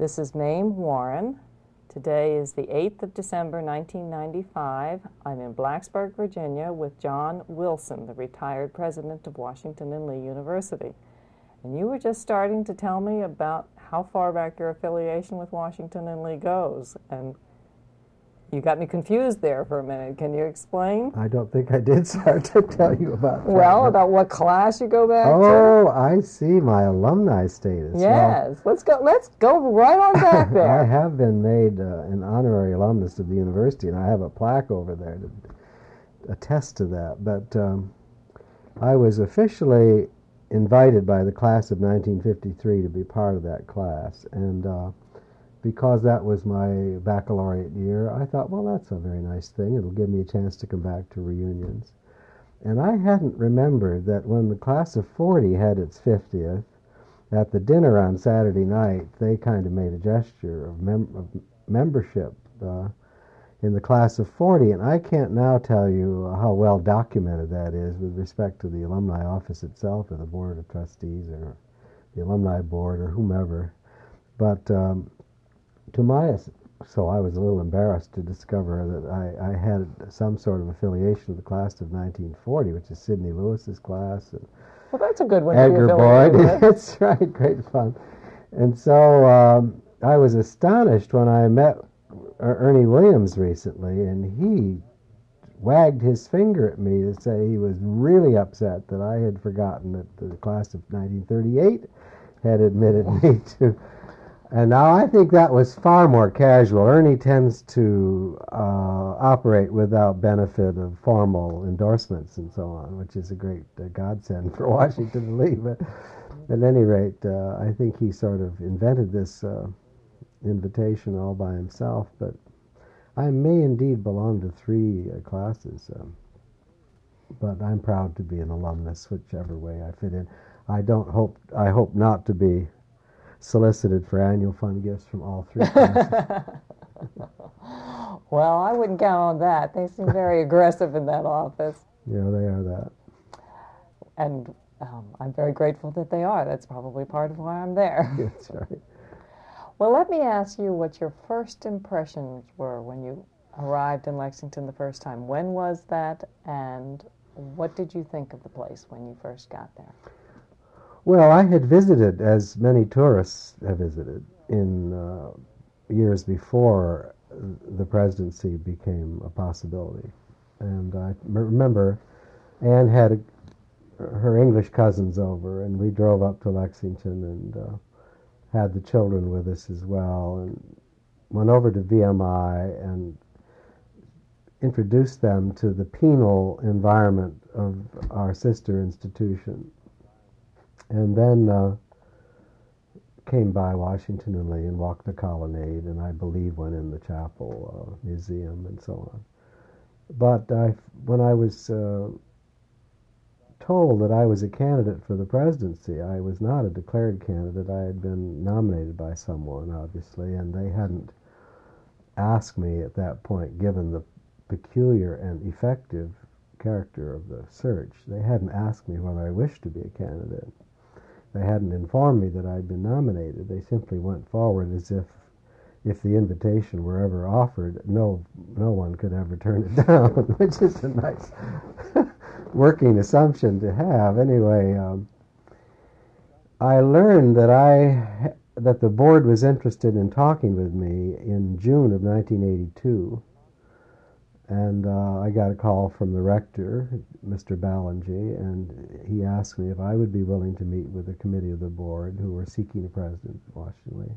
This is Mame Warren. Today is the 8th of December, 1995. I'm in Blacksburg, Virginia with John Wilson, the retired president of Washington and Lee University. And you were just starting to tell me about how far back your affiliation with Washington and Lee goes. And you got me confused there for a minute. Can you explain? I don't think I did start to tell you about that. Well, about what class you go back to? Oh, I see, my alumni status. Yes. Well, let's go right on back there. I have been made an honorary alumnus of the university, and I have a plaque over there to attest to that. But I was officially invited by the class of 1953 to be part of that class, and because that was my baccalaureate year, I thought, well, that's a very nice thing. It'll give me a chance to come back to reunions. And I hadn't remembered that when the class of 40 had its 50th, at the dinner on Saturday night, they kind of made a gesture of membership in the class of 40. And I can't now tell you how well documented that is with respect to the alumni office itself or the board of trustees or the alumni board or whomever. But so I was a little embarrassed to discover that I had some sort of affiliation with the class of 1940, which is Sidney Lewis's class. And well, that's a good one. Edgar Boyd. That's right, great fun. And so I was astonished when I met Ernie Williams recently, and he wagged his finger at me to say he was really upset that I had forgotten that the class of 1938 had admitted me to. And now I think that was far more casual. Ernie tends to operate without benefit of formal endorsements and so on, which is a great godsend for Washington and Lee. But at any rate, I think he sort of invented this invitation all by himself. But I may indeed belong to 3 classes. But I'm proud to be an alumnus, whichever way I fit in. I hope not to be solicited for annual fund gifts from all 3 classes. Well, I wouldn't count on that. They seem very aggressive in that office. Yeah, they are that. And I'm very grateful that they are. That's probably part of why I'm there. That's right. Well, let me ask you what your first impressions were when you arrived in Lexington the first time. When was that, and what did you think of the place when you first got there? Well, I had visited, as many tourists have visited, in years before the presidency became a possibility. And I remember Anne had her English cousins over, and we drove up to Lexington and had the children with us as well, and went over to VMI and introduced them to the penal environment of our sister institution. And then came by Washington and Lee and walked the colonnade, and I believe went in the chapel museum and so on. But when I was told that I was a candidate for the presidency, I was not a declared candidate. I had been nominated by someone, obviously, and they hadn't asked me at that point, given the peculiar and effective character of the search. They hadn't asked me whether I wished to be a candidate. They hadn't informed me that I'd been nominated. They simply went forward as if the invitation were ever offered, no one could ever turn it down, which is a nice working assumption to have. Anyway, I learned that the board was interested in talking with me in June of 1982. And I got a call from the rector, Mr. Ballingy, and he asked me if I would be willing to meet with the committee of the board who were seeking a president at Washington Lee.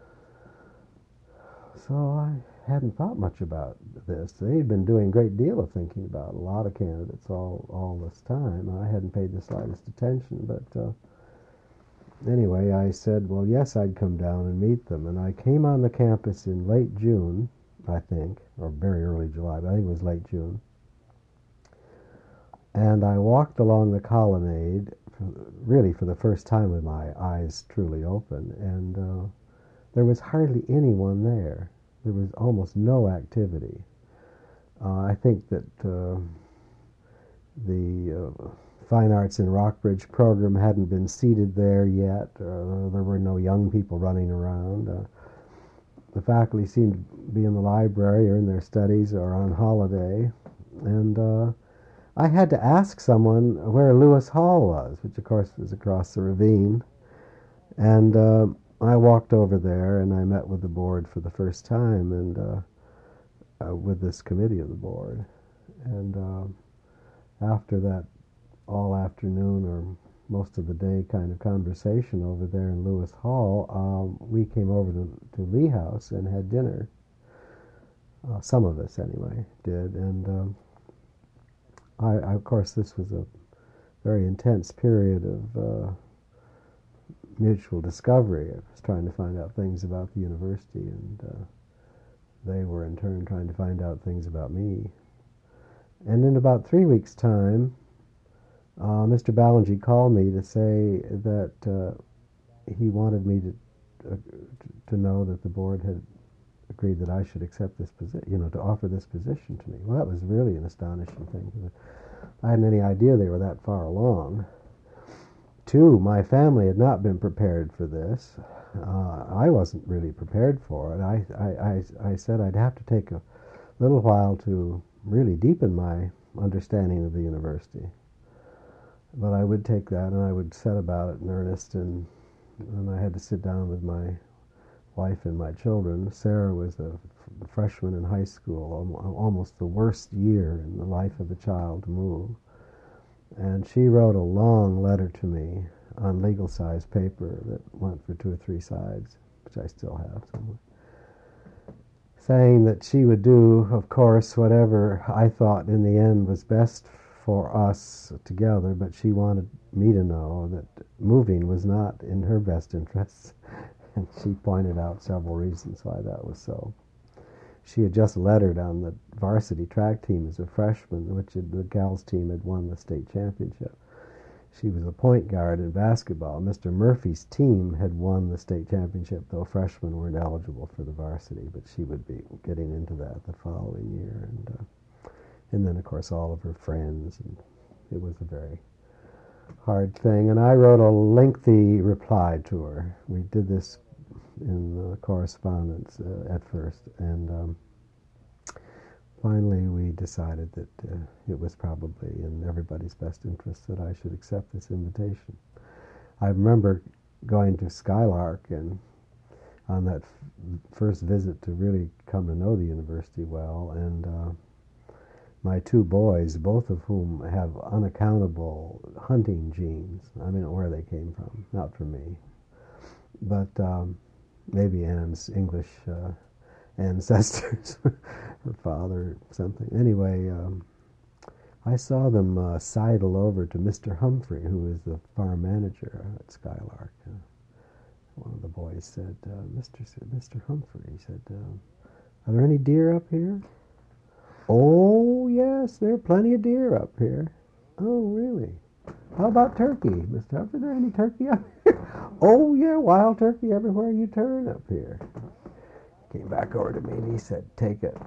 So I hadn't thought much about this. They'd been doing a great deal of thinking about a lot of candidates all this time. I hadn't paid the slightest attention, but anyway, I said, well, yes, I'd come down and meet them. And I came on the campus in late June, I think, or very early July, but I think it was late June. And I walked along the colonnade, really for the first time with my eyes truly open, and there was hardly anyone there. There was almost no activity. I think that the Fine Arts in Rockbridge program hadn't been seated there yet. There were no young people running around. the faculty seemed to be in the library or in their studies or on holiday. And I had to ask someone where Lewis Hall was, which of course was across the ravine. And I walked over there and I met with the board for the first time, and with this committee of the board. And after that all afternoon or most of the day kind of conversation over there in Lewis Hall, we came over to Lee House and had dinner. Some of us, anyway, did. And of course, this was a very intense period of mutual discovery. I was trying to find out things about the university, and they were in turn trying to find out things about me. And in about 3 weeks' time, Mr. Ballingy called me to say that he wanted me to know that the board had agreed that I should accept this position, to offer this position to me. Well, that was really an astonishing thing, because I hadn't any idea they were that far along. Two, my family had not been prepared for this. I wasn't really prepared for it. I said I'd have to take a little while to really deepen my understanding of the university. But I would take that and I would set about it in earnest, and I had to sit down with my wife and my children. Sarah was a freshman in high school, almost the worst year in the life of a child to move. And she wrote a long letter to me on legal-size paper that went for 2 or 3 sides, which I still have somewhere, saying that she would do, of course, whatever I thought in the end was best for us together, but she wanted me to know that moving was not in her best interests. And she pointed out several reasons why that was so. She had just lettered on the varsity track team as a freshman, which the gals team had won the state championship. She was a point guard in basketball. Mr. Murphy's team had won the state championship, though freshmen weren't eligible for the varsity, but she would be getting into that the following year. And then, of course, all of her friends, and it was a very hard thing. And I wrote a lengthy reply to her. We did this in correspondence at first, and finally we decided that it was probably in everybody's best interest that I should accept this invitation. I remember going to Skylark, and on that first visit to really come to know the university well, and my 2 boys, both of whom have unaccountable hunting genes. I don't know where they came from, not from me, but maybe Anne's English ancestors, her father or something. Anyway, I saw them sidle over to Mr. Humphrey, who was the farm manager at Skylark. One of the boys said, Mr. Humphrey, he said, are there any deer up here? Oh, yes, there are plenty of deer up here. Oh, really? How about turkey, Mr. Humphrey? Are there any turkey up here? Oh, yeah, wild turkey everywhere you turn up here. Came back over to me and he said, take it.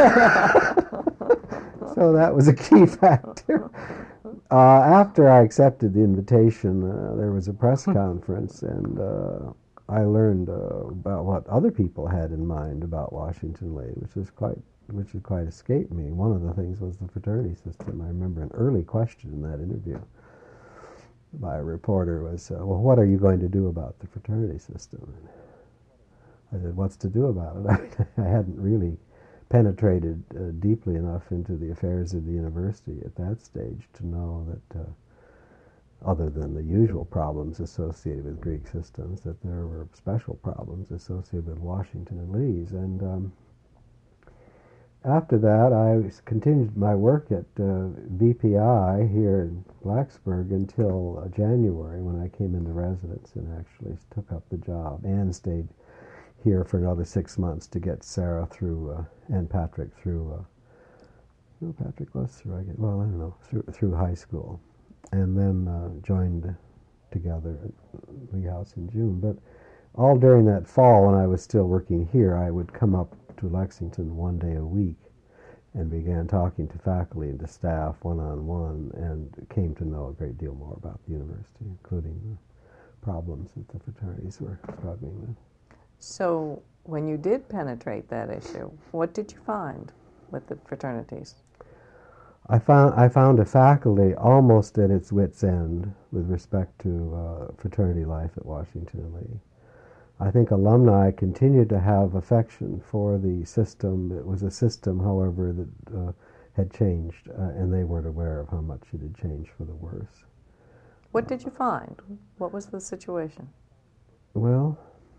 So that was a key factor. After I accepted the invitation, there was a press conference, and I learned about what other people had in mind about Washington Lee, which had quite escaped me. One of the things was the fraternity system. I remember an early question in that interview by a reporter was, well, what are you going to do about the fraternity system? And I said, what's to do about it? I hadn't really penetrated deeply enough into the affairs of the university at that stage to know that, other than the usual problems associated with Greek systems, that there were special problems associated with Washington and Lee's. And after that, I continued my work at VPI here in Blacksburg until January, when I came into residence and actually took up the job and stayed here for another 6 months to get Sarah through, and Patrick through, no, Patrick was through, I don't know, through high school, and then joined together at Lee House in June. But all during that fall, when I was still working here, I would come up to Lexington 1 day a week and began talking to faculty and to staff one-on-one, and came to know a great deal more about the university, including the problems that the fraternities were struggling with. So when you did penetrate that issue, what did you find with the fraternities? I found a faculty almost at its wit's end with respect to fraternity life at Washington and Lee. I think alumni continued to have affection for the system. It was a system, however, that had changed, and they weren't aware of how much it had changed for the worse. What did you find? What was the situation? Well,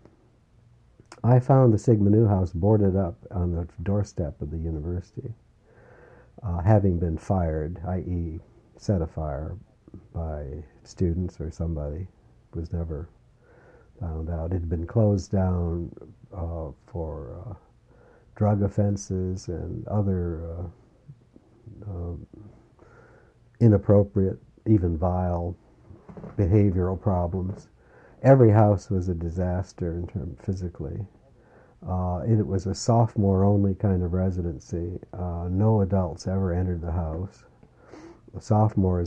I found the Sigma Nu house boarded up on the doorstep of the university, having been fired, i.e. set afire by students or somebody. Was never found out. It had been closed down for drug offenses and other inappropriate, even vile behavioral problems. Every house was a disaster in terms physically. It was a sophomore-only kind of residency. No adults ever entered the house. The sophomore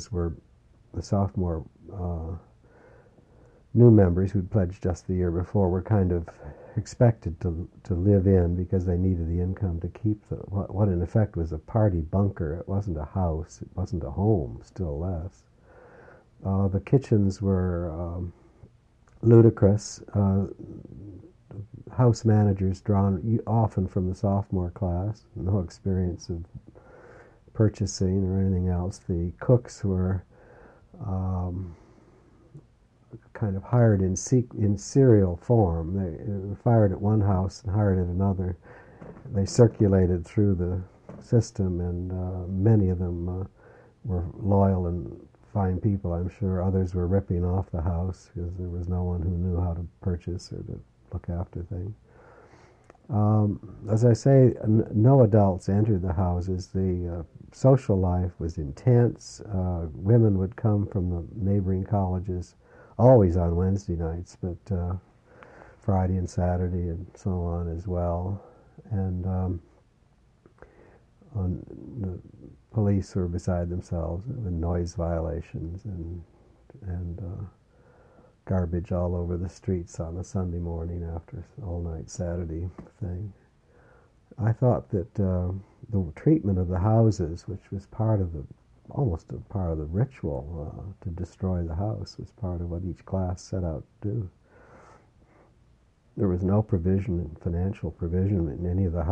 new members who'd pledged just the year before were kind of expected to live in because they needed the income to keep what in effect was a party bunker. It wasn't a house. It wasn't a home, still less. The kitchens were ludicrous. House managers drawn often from the sophomore class, no experience of purchasing or anything else. The cooks were kind of hired in serial form. They were fired at one house and hired at another. They circulated through the system, and many of them were loyal and fine people, I'm sure. Others were ripping off the house because there was no one who knew how to purchase or to look after things. As I say, no adults entered the houses. The social life was intense. Women would come from the neighboring colleges, always on Wednesday nights, but Friday and Saturday and so on as well. And the police were beside themselves with noise violations and garbage all over the streets on a Sunday morning after all-night Saturday thing. I thought that the treatment of the houses, which was almost a part of the ritual to destroy the house, was part of what each class set out to do. There was no financial provision in any of the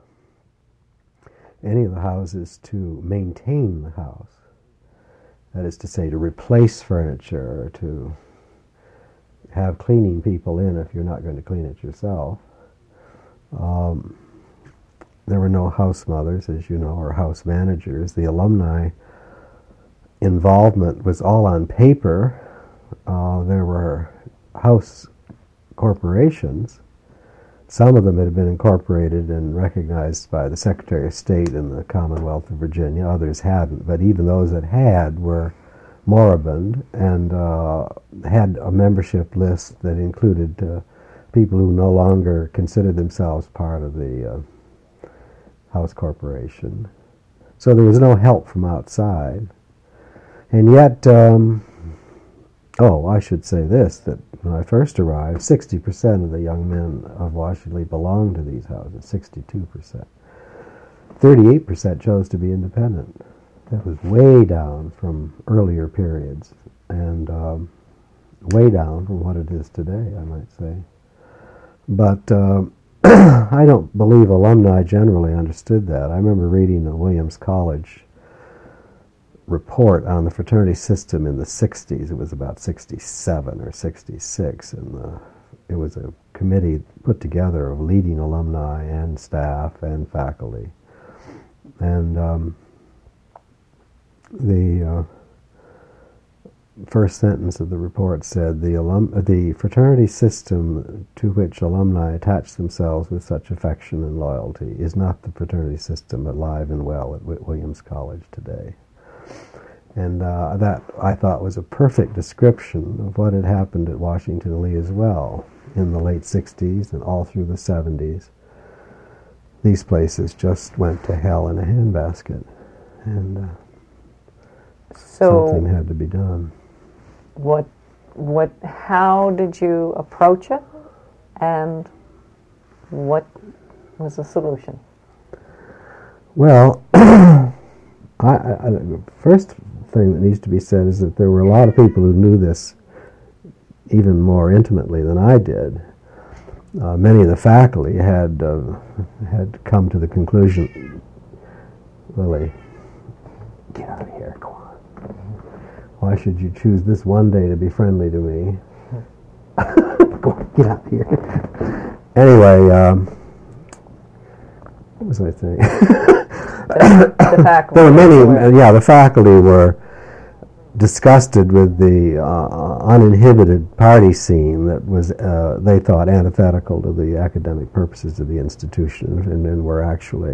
houses to maintain the house. That is to say, to replace furniture or to have cleaning people in if you're not going to clean it yourself. There were no house mothers, as you know, or house managers. The alumni involvement was all on paper. There were house corporations. Some of them had been incorporated and recognized by the Secretary of State in the Commonwealth of Virginia. Others hadn't, but even those that had were moribund and had a membership list that included people who no longer considered themselves part of the house corporation. So there was no help from outside. And yet, I should say this, that when I first arrived, 60% of the young men of Washington Lee belonged to these houses, 62%. 38% chose to be independent. That was way down from earlier periods, and way down from what it is today, I might say. But I don't believe alumni generally understood that. I remember reading a Williams College report on the fraternity system in the 60s. It was about 67 or 66, and it was a committee put together of leading alumni and staff and faculty. And the first sentence of the report said, the fraternity system to which alumni attach themselves with such affection and loyalty is not the fraternity system alive and well at Williams College today. And that, I thought, was a perfect description of what had happened at Washington Lee as well in the late 60s and all through the 70s. These places just went to hell in a handbasket, and something had to be done. How did you approach it, and What was the solution? Well, first thing that needs to be said is that there were a lot of people who knew this even more intimately than I did. Many of the faculty had come to the conclusion, Lily, get out of here, come on. Why should you choose this one day to be friendly to me? Go on, get out of here. Anyway, what was I saying? The faculty. There were many, the faculty were disgusted with the uninhibited party scene that was, they thought, antithetical to the academic purposes of the institution, and were actually,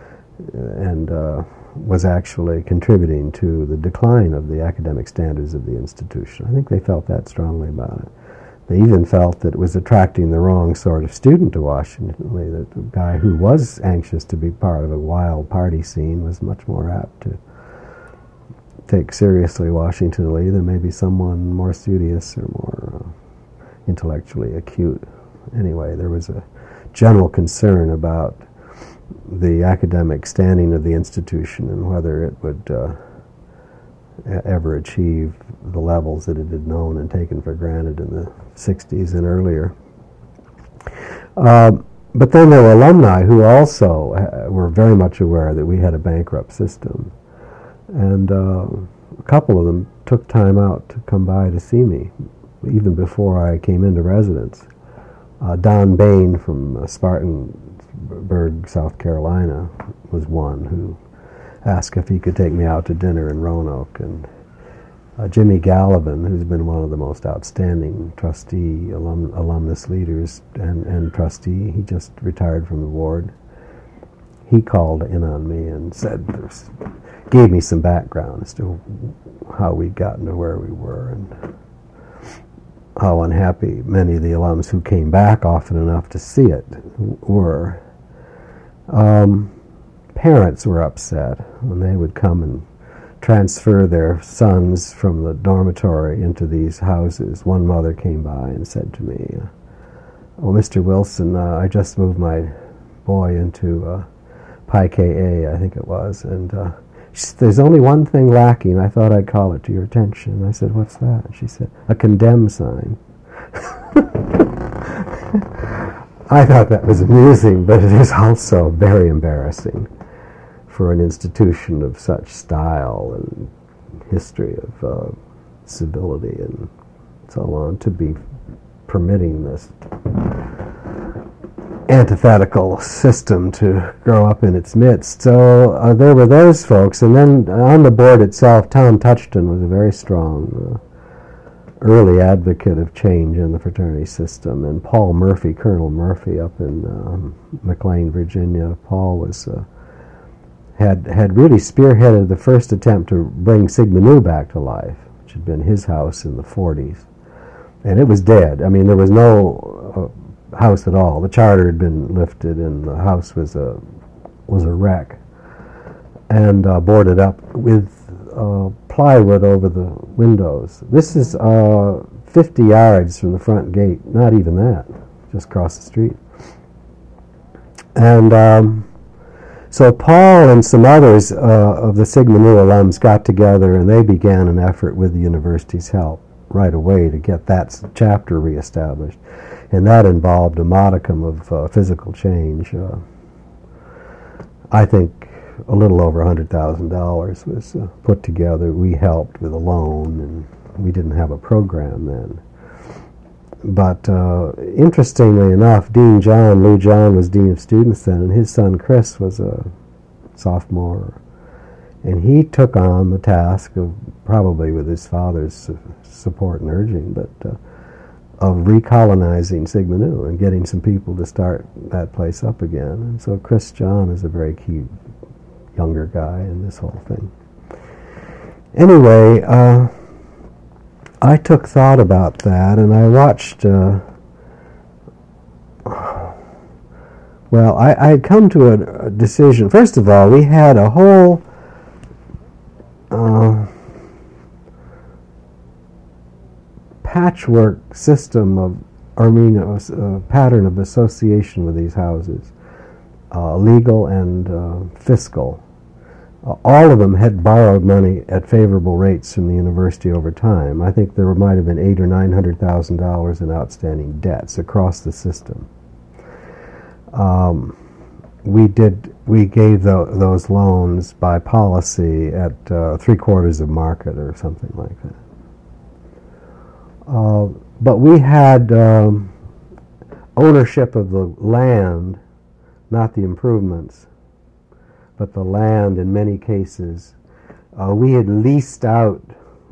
was actually contributing to the decline of the academic standards of the institution. I think they felt that strongly about it. They even felt that it was attracting the wrong sort of student to Washington Lee, that the guy who was anxious to be part of a wild party scene was much more apt to take seriously Washington Lee than maybe someone more studious or more intellectually acute. Anyway, there was a general concern about the academic standing of the institution and whether it would ever achieve the levels that it had known and taken for granted in the 60s and earlier. But then there were alumni who also were very much aware that we had a bankrupt system. And a couple of them took time out to come by to see me, even before I came into residence. Don Bain from Spartanburg, South Carolina, was one who asked if he could take me out to dinner in Roanoke. And Jimmy Gallivan, who's been one of the most outstanding trustee, alumnus leaders and trustee, he just retired from the board. He called in on me and gave me some background as to how we'd gotten to where we were and how unhappy many of the alums who came back often enough to see it were. Parents were upset when they would come and transfer their sons from the dormitory into these houses. One mother came by and said to me, "Oh, Mr. Wilson, I just moved my boy into Pi Ka, I think it was, and she said, there's only one thing lacking. I thought I'd call it to your attention." I said, "What's that?" She said, "A condemn sign." I thought that was amusing, but it is also very embarrassing for an institution of such style and history of civility and so on to be permitting this antithetical system to grow up in its midst. So there were those folks, and then on the board itself, Tom Touchton was a very strong early advocate of change in the fraternity system, and Paul Murphy, Colonel Murphy up in McLean, Virginia. Paul was had really spearheaded the first attempt to bring Sigma Nu back to life, which had been his house in the 40s. And it was dead. I mean, there was no house at all. The charter had been lifted, and the house was a wreck, and boarded up with plywood over the windows. This is 50 yards from the front gate. Not even that, just across the street. And so Paul and some others of the Sigma Nu alums got together, and they began an effort with the university's help right away to get that chapter reestablished. And that involved a modicum of physical change. I think a little over $100,000 was put together. We helped with a loan, and we didn't have a program then. But interestingly enough, Lou John was Dean of Students then, and his son Chris was a sophomore. And he took on the task of, probably with his father's support and urging, but of recolonizing Sigma Nu and getting some people to start that place up again. And so Chris John is a very key younger guy in this whole thing. Anyway, I took thought about that, and I watched, well, I had come to a decision. First of all, we had a whole patchwork system of a pattern of association with these houses, legal and fiscal. All of them had borrowed money at favorable rates from the university over time. I think there might have been $800,000 or $900,000 in outstanding debts across the system. We gave those loans by policy at 3/4 of market or something like that. But we had ownership of the land, not the improvements, but the land in many cases. We had leased out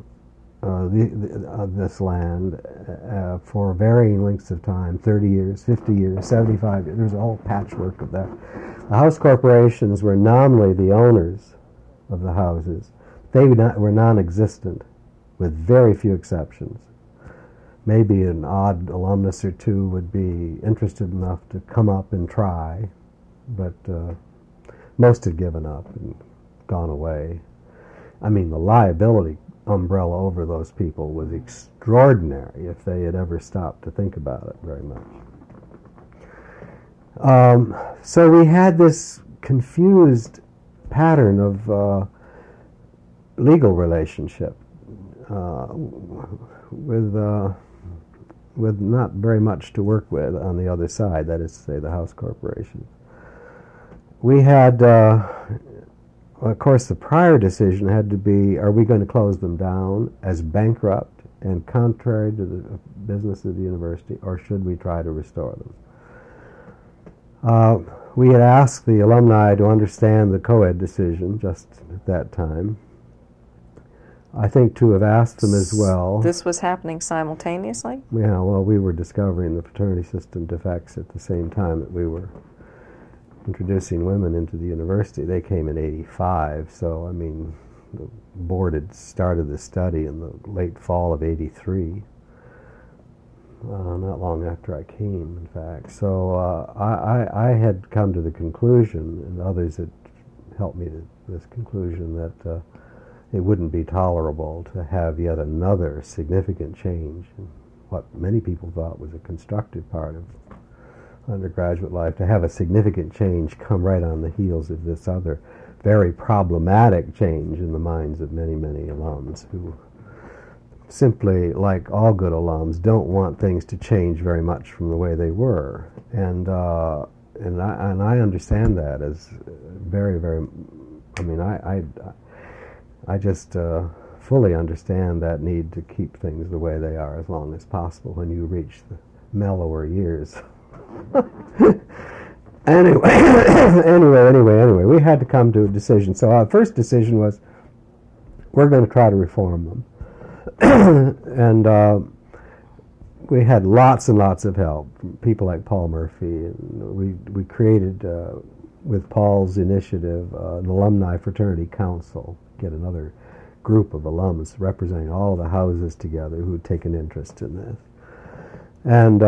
this land for varying lengths of time, 30 years, 50 years, 75 years. There's a whole patchwork of that. The house corporations were nominally the owners of the houses. They were non-existent, with very few exceptions. Maybe an odd alumnus or two would be interested enough to come up and try, but most had given up and gone away. I mean, the liability umbrella over those people was extraordinary if they had ever stopped to think about it very much. So we had this confused pattern of legal relationship with not very much to work with on the other side, that is to say the house corporation. We had, of course, the prior decision had to be, are we going to close them down as bankrupt and contrary to the business of the university, or should we try to restore them? We had asked the alumni to understand the co-ed decision just at that time. I think to have asked them as well. This was happening simultaneously? Yeah, well, we were discovering the fraternity system defects at the same time that we were introducing women into the university. They came in '85, so I mean, the board had started the study in the late fall of '83, not long after I came, in fact. So I had come to the conclusion, and others had helped me to this conclusion, that it wouldn't be tolerable to have yet another significant change in what many people thought was a constructive part of undergraduate life, to have a significant change come right on the heels of this other very problematic change in the minds of many, many alums who simply, like all good alums, don't want things to change very much from the way they were. And I understand that as very, very, I mean, I just fully understand that need to keep things the way they are as long as possible when you reach the mellower years. Anyway, we had to come to a decision. So our first decision was, we're going to try to reform them. And we had lots and lots of help from people like Paul Murphy. And we created, with Paul's initiative, an alumni fraternity council, get another group of alums representing all the houses together who had taken interest in this. And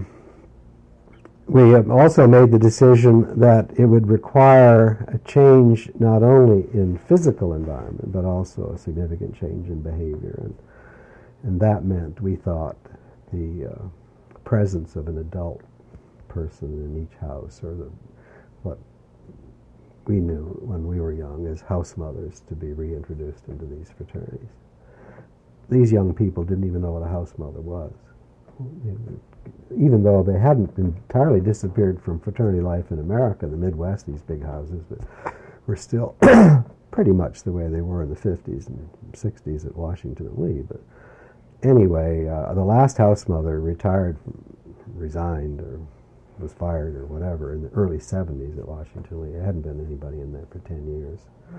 we have also made the decision that it would require a change not only in physical environment, but also a significant change in behavior. And that meant, we thought, the presence of an adult person in each house, or what we knew when we were young as house mothers, to be reintroduced into these fraternities. These young people didn't even know what a house mother was, even though they hadn't entirely disappeared from fraternity life in America, the Midwest, these big houses, but were still pretty much the way they were in the 50s and 60s at Washington and Lee. But anyway, the last house mother resigned, or was fired or whatever in the early 70s at Washington Lee. There hadn't been anybody in there for 10 years.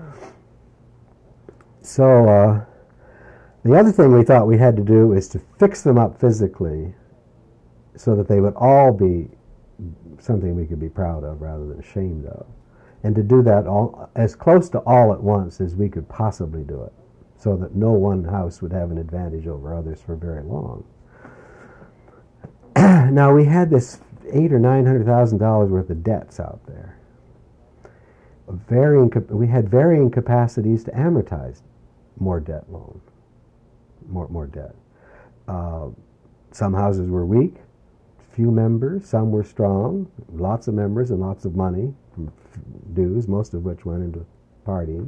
So the other thing we thought we had to do is to fix them up physically so that they would all be something we could be proud of rather than ashamed of. And to do that all, as close to all at once as we could possibly do it, so that no one house would have an advantage over others for very long. Now, we had this $800,000 or $900,000 worth of debts out there. We had varying capacities to amortize more debt loan, more debt. Some houses were weak, few members. Some were strong, lots of members and lots of money, dues, most of which went into partying.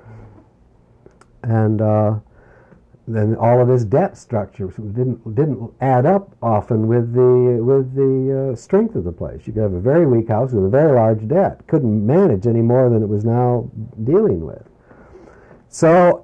And then all of his debt structure didn't add up often with the strength of the place. You could have a very weak house with a very large debt. Couldn't manage any more than it was now dealing with. So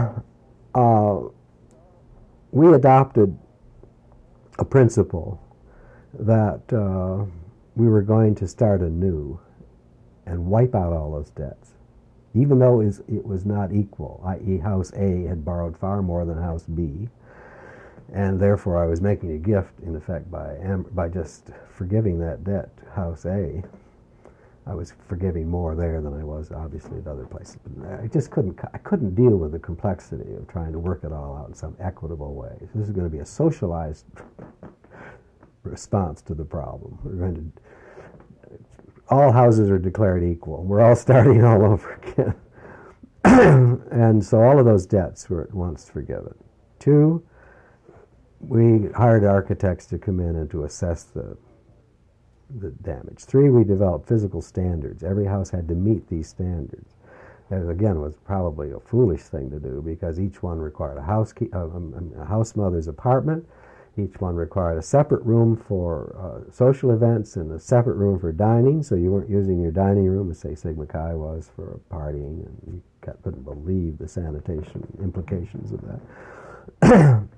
we adopted a principle that we were going to start anew and wipe out all those debts, even though it was not equal, i.e. House A had borrowed far more than House B, and therefore I was making a gift, in effect, by just forgiving that debt to House A. I was forgiving more there than I was, obviously, at other places. But I just couldn't deal with the complexity of trying to work it all out in some equitable way. So this is going to be a socialized response to the problem. We're going to all houses are declared equal. We're all starting all over again. And so all of those debts were at once forgiven. 2, we hired architects to come in and to assess the damage. 3, we developed physical standards. Every house had to meet these standards. That, again, was probably a foolish thing to do because each one required a house mother's apartment. Each one required a separate room for social events and a separate room for dining, so you weren't using your dining room as, say, Sigma Chi was for partying, and you couldn't believe the sanitation implications of that.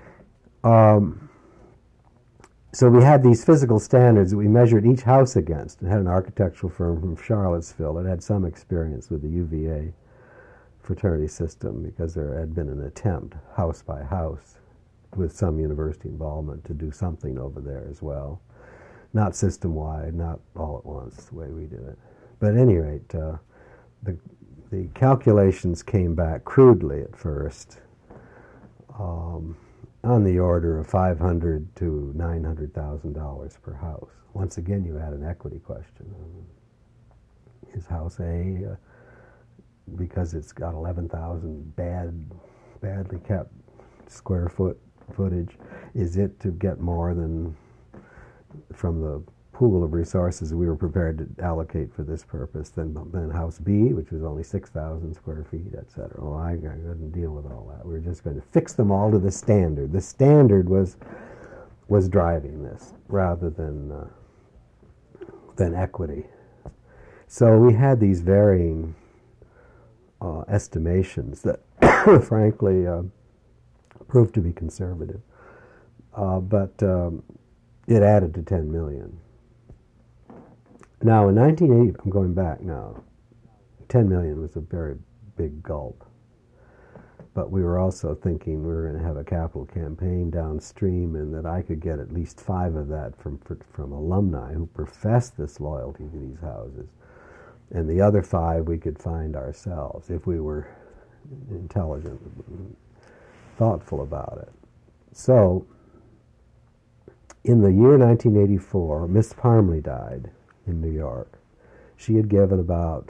So we had these physical standards that we measured each house against, and had an architectural firm from Charlottesville that had some experience with the UVA fraternity system because there had been an attempt, house by house, with some university involvement to do something over there as well. Not system-wide, not all at once, the way we did it. But at any rate, the calculations came back crudely at first, on the order of $500,000 to $900,000 per house. Once again, you had an equity question. Is House A, because it's got 11,000 badly kept square footage, is it to get more than from the pool of resources we were prepared to allocate for this purpose than House B, which was only 6,000 square feet, etc. Well, I couldn't deal with all that. We were just going to fix them all to the standard. The standard was driving this rather than equity. So we had these varying estimations that, frankly, proved to be conservative, but it added to 10 million. Now, in 1980, I'm going back now, 10 million was a very big gulp, but we were also thinking we were going to have a capital campaign downstream and that I could get at least 5 of that from alumni who professed this loyalty to these houses, and the other 5 we could find ourselves if we were intelligent, thoughtful about it. So, in the year 1984, Miss Parmley died in New York. She had given about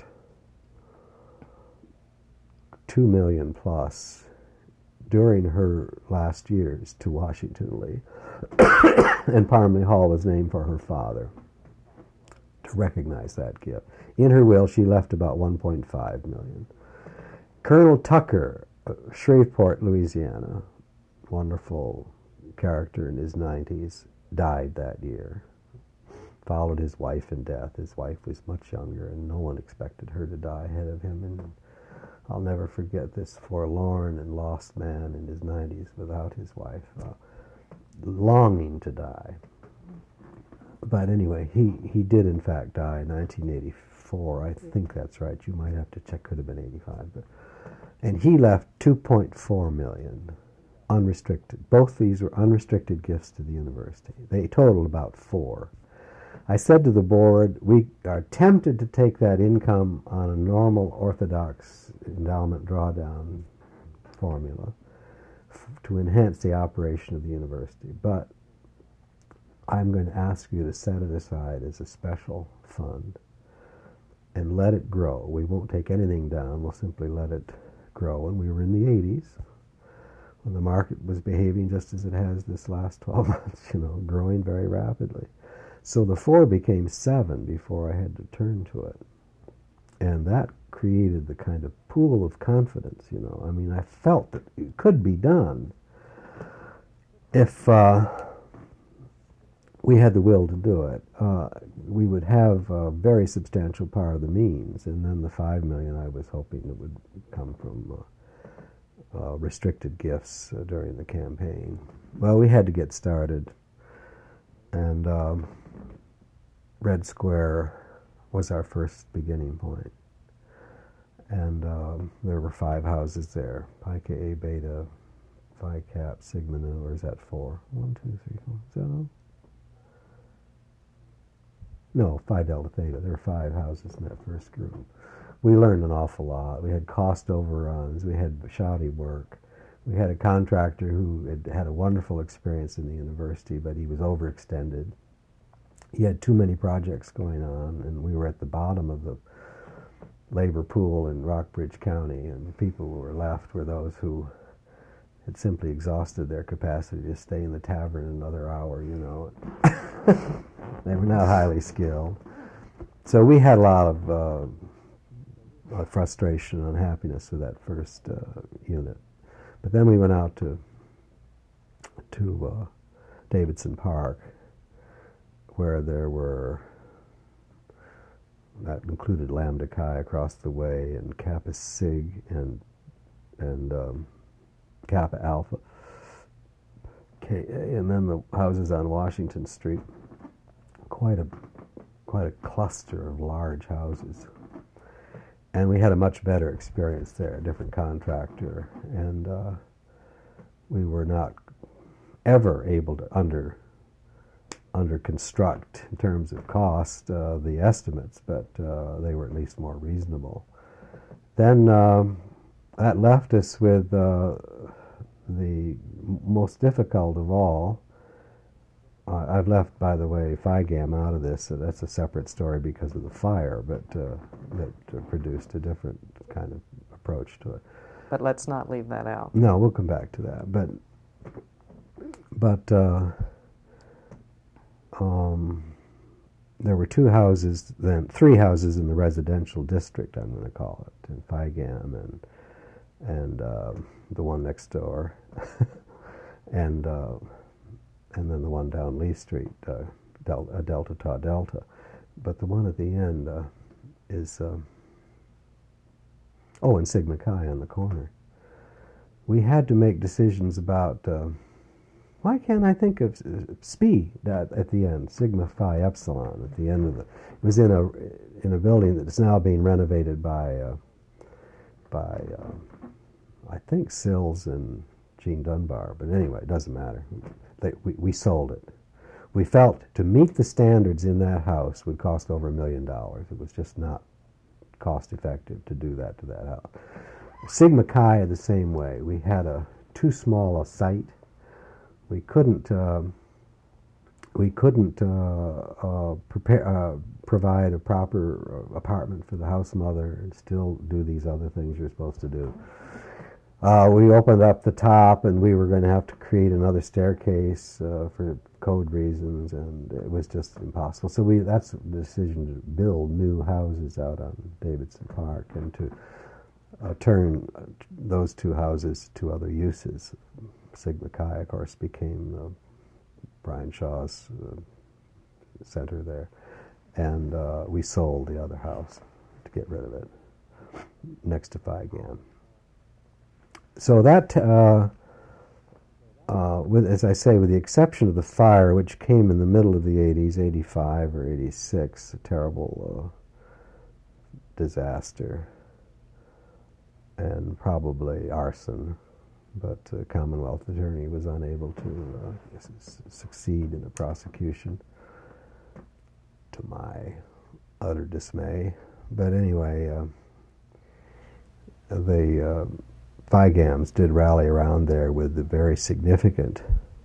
$2 million plus during her last years to Washington Lee, and Parmley Hall was named for her father to recognize that gift. In her will, she left about $1.5 million. Colonel Tucker, Shreveport, Louisiana, wonderful character in his 90s, died that year. Followed his wife in death. His wife was much younger, and no one expected her to die ahead of him. And I'll never forget this forlorn and lost man in his 90s without his wife, longing to die. But anyway, he did in fact die in 1984. I think that's right. You might have to check. Could have been 85. And he left $2.4 million unrestricted. Both these were unrestricted gifts to the university. They totaled about $4. I said to the board, we are tempted to take that income on a normal orthodox endowment drawdown formula to enhance the operation of the university, but I'm going to ask you to set it aside as a special fund and let it grow. We won't take anything down. We'll simply let it grow. And we were in the 80s. And the market was behaving just as it has this last 12 months, growing very rapidly. So the 4 became 7 before I had to turn to it. And that created the kind of pool of confidence, I mean, I felt that it could be done if we had the will to do it. We would have a very substantial part of the means, and then the $5 million I was hoping that would come from restricted gifts during the campaign. Well, we had to get started, and Red Square was our first beginning point. And there were 5 houses there: Pi Ka Beta, Phi Cap, Sigma Nu, or is that 4? 1, 2, 3, 4. Is that all? No, Phi Delta Theta. There were 5 houses in that first group. We learned an awful lot. We had cost overruns. We had shoddy work. We had a contractor who had a wonderful experience in the university, but he was overextended. He had too many projects going on, and we were at the bottom of the labor pool in Rockbridge County, and the people who were left were those who had simply exhausted their capacity to stay in the tavern another hour, They were not highly skilled. So we had a lot of frustration and unhappiness with that first unit. But then we went out to Davidson Park, where there were, that included Lambda Chi across the way, and Kappa Sig, and Kappa Alpha, Ka, and then the houses on Washington Street. Quite a cluster of large houses, and we had a much better experience there. A different contractor, and we were not ever able to under construct in terms of cost the estimates, but they were at least more reasonable. Then that left us with the most difficult of all. I've left, by the way, FIGAM out of this, so that's a separate story because of the fire, but that produced a different kind of approach to it. But let's not leave that out. No, we'll come back to that. But there were 2 houses, then 3 houses in the residential district, I'm going to call it, in FIGAM, and the one next door, and then the one down Lee Street, Delta Tau Delta. But the one at the end is, and Sigma Chi on the corner. We had to make decisions about, why can't I think of SPI at the end, Sigma Phi Epsilon at the end of it was in a building that's now being renovated by I think Sills and Gene Dunbar, but anyway, it doesn't matter. We sold it. We felt to meet the standards in that house would cost over $1 million. It was just not cost effective to do that to that house. Sigma Chi the same way. We had too small a site. We couldn't provide a proper apartment for the house mother and still do these other things you're supposed to do. We opened up the top, and we were going to have to create another staircase for code reasons, and it was just impossible. So that's the decision to build new houses out on Davidson Park and to turn those 2 houses to other uses. Sigma Chi, of course, became Brian Shaw's center there, and we sold the other house to get rid of it next to FIGAM. So that, as I say, with the exception of the fire, which came in the middle of the 80s, 85 or 86, a terrible disaster, and probably arson, but the Commonwealth attorney was unable to succeed in the prosecution, to my utter dismay. But anyway, the FIGAMs did rally around there with the very significant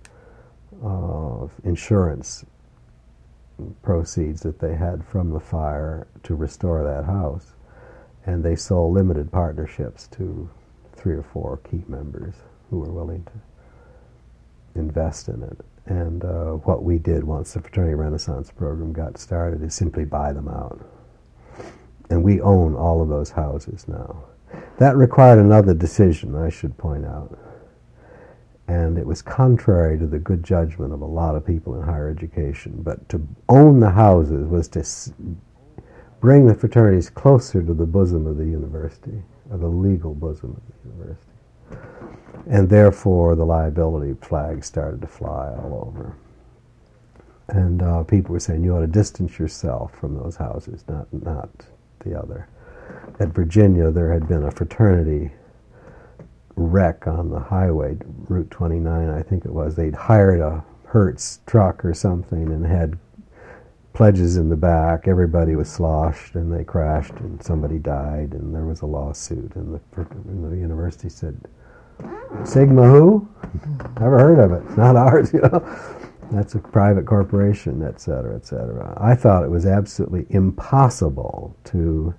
insurance proceeds that they had from the fire to restore that house. And they sold limited partnerships to 3 or 4 key members. who were willing to invest in it. And what we did once the Fraternity Renaissance program got started is simply buy them out. And we own all of those houses now. That required another decision, I should point out. And it was contrary to the good judgment of a lot of people in higher education. But to own the houses was to bring the fraternities closer to the bosom of the university, or the legal bosom of the university. And therefore, the liability flag started to fly all over. And people were saying, you ought to distance yourself from those houses, not the other. At Virginia, there had been a fraternity wreck on the highway, Route 29, I think it was. They'd hired a Hertz truck or something and had pledges in the back. Everybody was sloshed, and they crashed, and somebody died, and there was a lawsuit. And the university said, Sigma who? Never heard of it. It's not ours, you know. That's a private corporation, et cetera, et cetera. I thought it was absolutely impossible to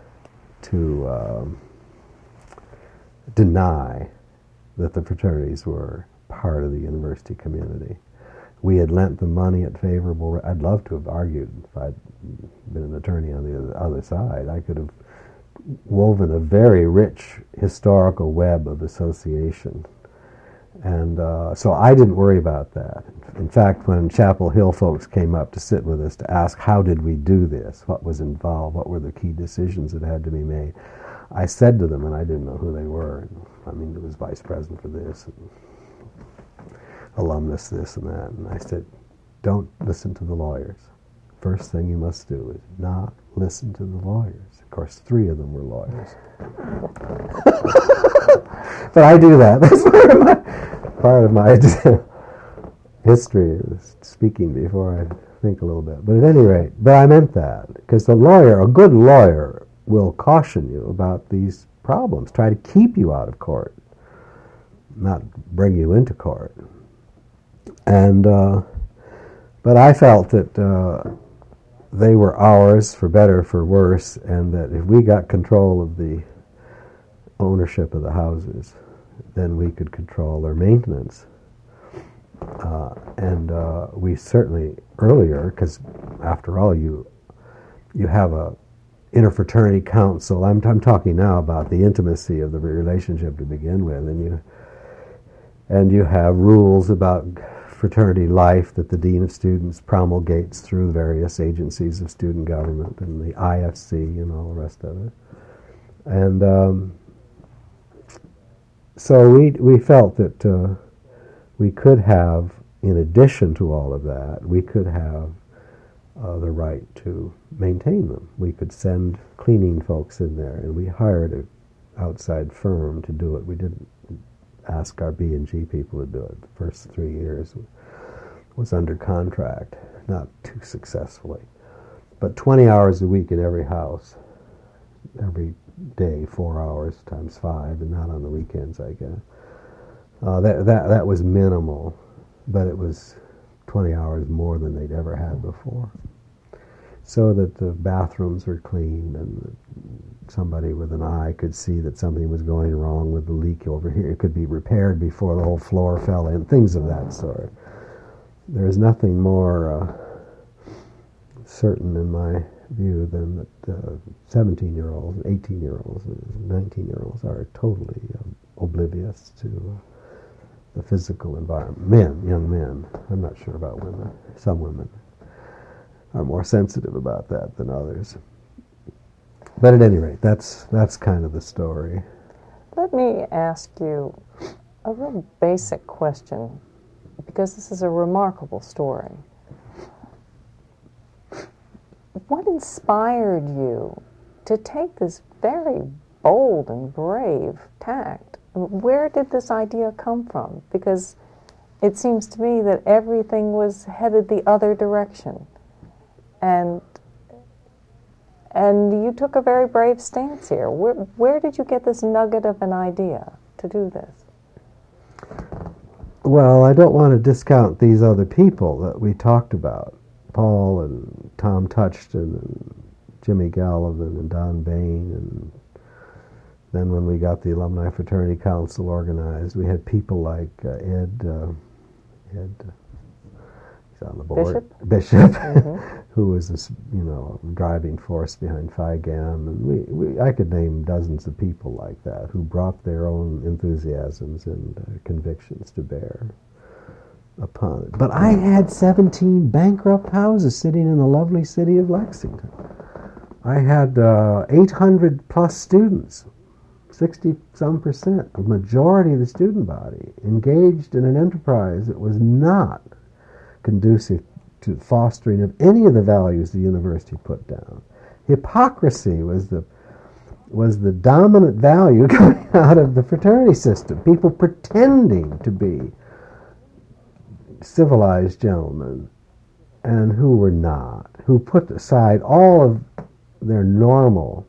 deny that the fraternities were part of the university community. We had lent them money at favorable rates. I'd love to have argued if I'd been an attorney on the other side. I could have woven a very rich historical web of association. And so I didn't worry about that. In fact, when Chapel Hill folks came up to sit with us to ask how did we do this, what was involved, what were the key decisions that had to be made, I said to them, and I didn't know who they were, I mean, there was vice president for this, and alumnus this and that, and I said, don't listen to the lawyers. First thing you must do is not listen to the lawyers. Of course, 3 of them were lawyers. But I do that. That's part of my history, is speaking before I think a little bit. But at any rate, but I meant that, because a good lawyer, will caution you about these problems, try to keep you out of court, not bring you into court. And but I felt that they were ours, for better, for worse, and that if we got control of the ownership of the houses, then we could control their maintenance. And we certainly earlier, because after all, you have a interfraternity council. I'm talking now about the intimacy of the relationship to begin with, and you have rules about fraternity life that the Dean of Students promulgates through various agencies of student government and the IFC and all the rest of it. And so we felt that we could have, in addition to all of that, we could have the right to maintain them. We could send cleaning folks in there, and we hired an outside firm to do it. We didn't ask our B&G people to do it. The first 3 years was under contract, not too successfully. But 20 hours a week in every house, every day, 4 hours times 5, and not on the weekends, I guess. That was minimal, but it was 20 hours more than they'd ever had before. So that the bathrooms were cleaned, and somebody with an eye could see that something was going wrong with the leak over here. It could be repaired before the whole floor fell in, things of that sort. There is nothing more certain in my view than that 17-year-olds, 18-year-olds, and 19-year-olds are totally oblivious to the physical environment. Young men. I'm not sure about women. Some women are more sensitive about that than others. But at any rate, that's kind of the story. Let me ask you a real basic question, because this is a remarkable story. What inspired you to take this very bold and brave tact? Where did this idea come from? Because it seems to me that everything was headed the other direction. And you took a very brave stance here. Where did you get this nugget of an idea to do this? Well, I don't want to discount these other people that we talked about. Paul and Tom Touchton and Jimmy Gallivan and Don Bain and Then when we got the Alumni Fraternity Council organized, we had people like Ed, he's on the board, Bishop, who was this, driving force behind Phi Gam, and I could name dozens of people like that who brought their own enthusiasms and convictions to bear upon it. But I had 17 bankrupt houses sitting in the lovely city of Lexington. I had 800 plus students, 60-some%, a majority of the student body, engaged in an enterprise that was not conducive to fostering of any of the values the university put down. Hypocrisy was the dominant value coming out of the fraternity system. People pretending to be civilized gentlemen and who were not, who put aside all of their normal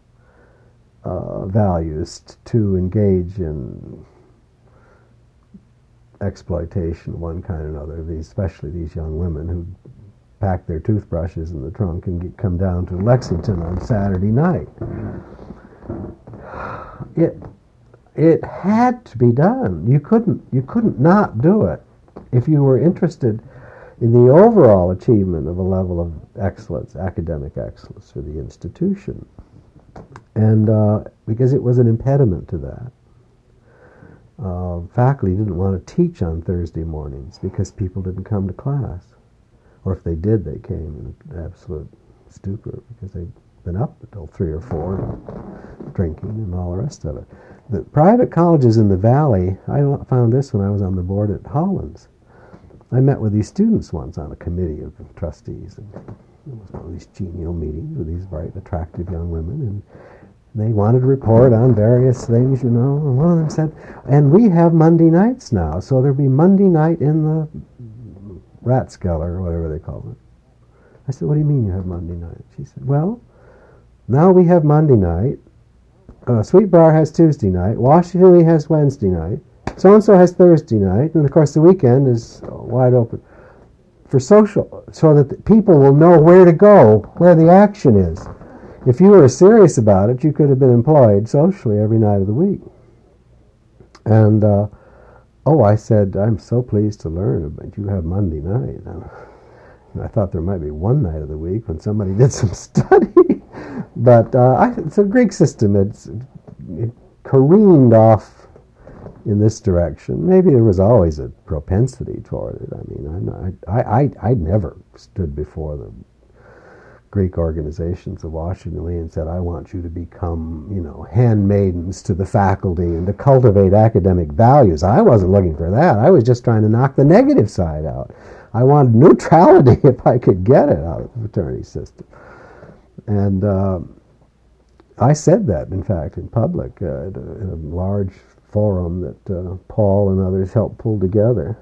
values to engage in exploitation of one kind or another, especially these young women who pack their toothbrushes in the trunk and come down to Lexington on Saturday night. It had to be done. You couldn't not do it if you were interested in the overall achievement of a level of excellence, academic excellence for the institution. And because it was an impediment to that. Faculty didn't want to teach on Thursday mornings because people didn't come to class. Or if they did, they came in absolute stupor because they'd been up until 3 or 4 drinking and all the rest of it. The private colleges in the Valley, I found this when I was on the board at Hollins. I met with these students once on a committee of trustees, and it was one of these genial meetings with these bright, attractive young women, and they wanted to report on various things, and one of them said, and we have Monday nights now, so there'll be Monday night in the Rathskeller, or whatever they call it. I said, what do you mean you have Monday night? She said, well, now we have Monday night, Sweetbriar has Tuesday night, Washington Lee has Wednesday night, so-and-so has Thursday night, and of course the weekend is wide open for social, so that the people will know where to go, where the action is. If you were serious about it, you could have been employed socially every night of the week. And, I said, I'm so pleased to learn that you have Monday night. And I thought there might be one night of the week when somebody did some study. But it's a Greek system. It careened off in this direction. Maybe there was always a propensity toward it. I mean, I never stood before the Greek organizations of Washington Lee and said, I want you to become, handmaidens to the faculty and to cultivate academic values. I wasn't looking for that. I was just trying to knock the negative side out. I wanted neutrality if I could get it out of the fraternity system. And I said that, in fact, in public, in a large forum that Paul and others helped pull together,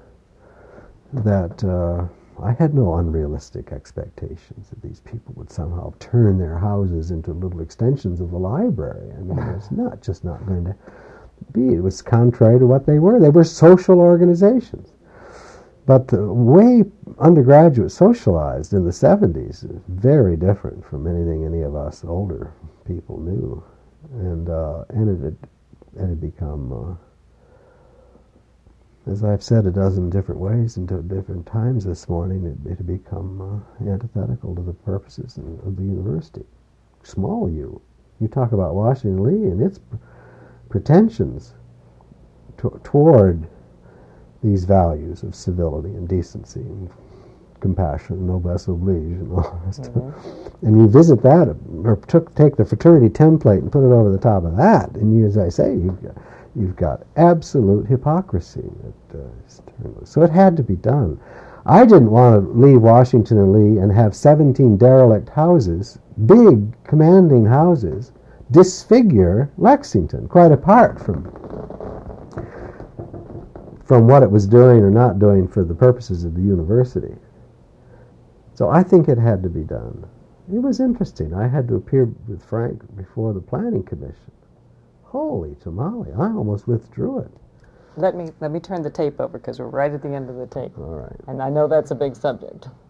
that I had no unrealistic expectations that these people would somehow turn their houses into little extensions of the library. I mean, it's not going to be. It was contrary to what they were. They were social organizations. But the way undergraduates socialized in the 70s is very different from anything any of us older people knew. And it had become, as I've said a dozen different ways and to different times this morning, it had become antithetical to the purposes of the university. Small U. You talk about Washington Lee and its pretensions toward these values of civility and decency and compassion, noblesse oblige, and all the rest of it. And you visit that, or take the fraternity template and put it over the top of that, and you, as I say, you've got absolute hypocrisy. So it had to be done. I didn't want to leave Washington and Lee and have 17 derelict houses, big, commanding houses, disfigure Lexington, quite apart from what it was doing or not doing for the purposes of the university. So I think it had to be done. It was interesting. I had to appear with Frank before the Planning Commission. Holy tamale, I almost withdrew it. Let me turn the tape over because we're right at the end of the tape. All right. And I know that's a big subject.